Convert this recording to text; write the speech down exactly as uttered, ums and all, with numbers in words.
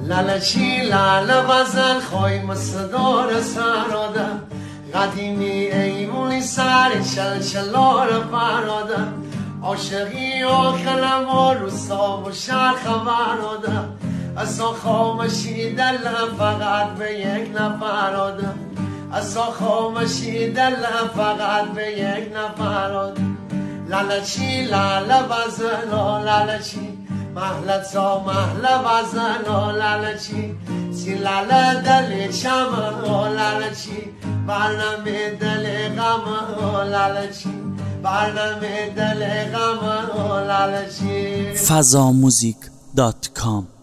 لالچی لال بزن خوی مصدار سراده قدیمی ایمونی سر چل چلار پراده عاشقی آخرم و روستا و شهر خبراده اصلا خامشی دلم فقط به یک نفراده اصلا خامشی دلم فقط به یک نفراده لالچی لال بزن لالچی محلتا محل بزن لالچی سی لال دل چم لالچی برنم دل غم لالچی برنم دل غم لالچی فضا موزیک دات کام